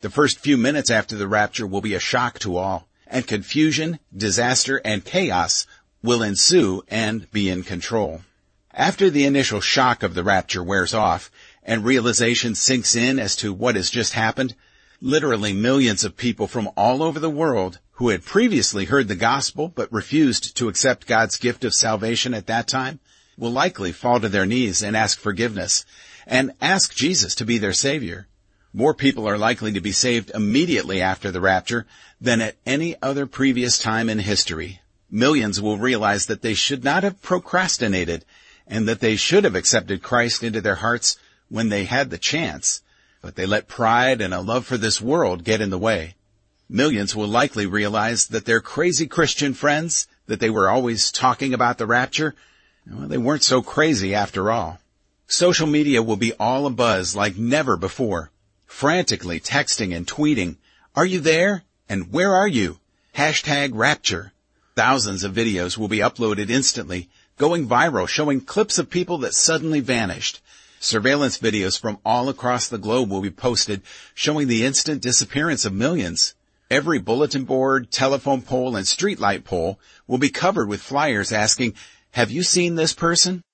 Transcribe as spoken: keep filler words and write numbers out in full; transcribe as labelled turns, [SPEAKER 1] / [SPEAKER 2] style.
[SPEAKER 1] The first few minutes after the rapture will be a shock to all, and confusion, disaster, and chaos will ensue and be in control. After the initial shock of the rapture wears off and realization sinks in as to what has just happened, literally millions of people from all over the world who had previously heard the gospel but refused to accept God's gift of salvation at that time will likely fall to their knees and ask forgiveness and ask Jesus to be their Savior. More people are likely to be saved immediately after the rapture than at any other previous time in history. Millions will realize that they should not have procrastinated and that they should have accepted Christ into their hearts when they had the chance, but they let pride and a love for this world get in the way. Millions will likely realize that their crazy Christian friends, that they were always talking about the rapture, well, they weren't so crazy after all. Social media will be all abuzz like never before, frantically texting and tweeting, "Are you there? And where are you? Hashtag rapture." Thousands of videos will be uploaded instantly, going viral, showing clips of people that suddenly vanished. Surveillance videos from all across the globe will be posted, showing the instant disappearance of millions. Every bulletin board, telephone pole, and streetlight pole will be covered with flyers asking, "Have you seen this person?"